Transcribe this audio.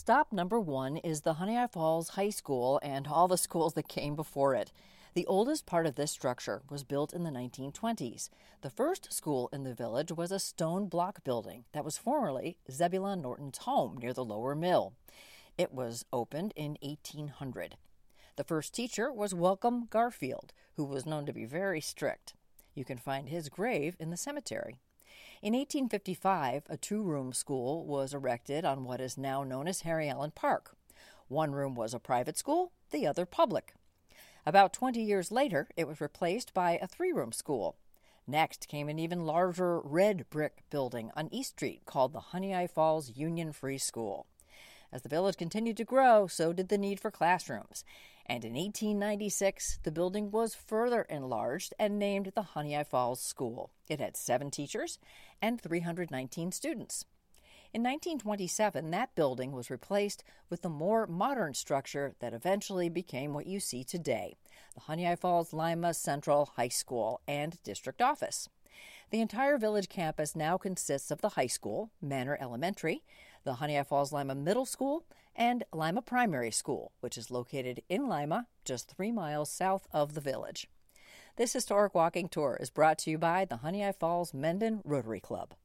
Stop number one is the Honeyeye Falls High School and all the schools that came before it. The oldest part of this structure was built in the 1920s. The first school in the village was a stone block building that was formerly Zebulon Norton's home near the lower mill. It was opened in 1800. The first teacher was Welcome Garfield, who was known to be very strict. You can find his grave in the cemetery. In 1855, a two-room school was erected on what is now known as Harry Allen Park. One room was a private school, the other public. About 20 years later, it was replaced by a three-room school. Next came an even larger red brick building on East Street called the Honeyeye Falls Union Free School. As the village continued to grow, so did the need for classrooms. And in 1896, the building was further enlarged and named the Honeyeye Falls School. It had 7 teachers and 319 students. In 1927, that building was replaced with the more modern structure that eventually became what you see today, the Honeyeye Falls Lima Central High School and district office. The entire village campus now consists of the high school, Manor Elementary, the Honeyeye Falls Lima Middle School, and Lima Primary School, which is located in Lima, just 3 miles south of the village. This historic walking tour is brought to you by the Honeyeye Falls Mendon Rotary Club.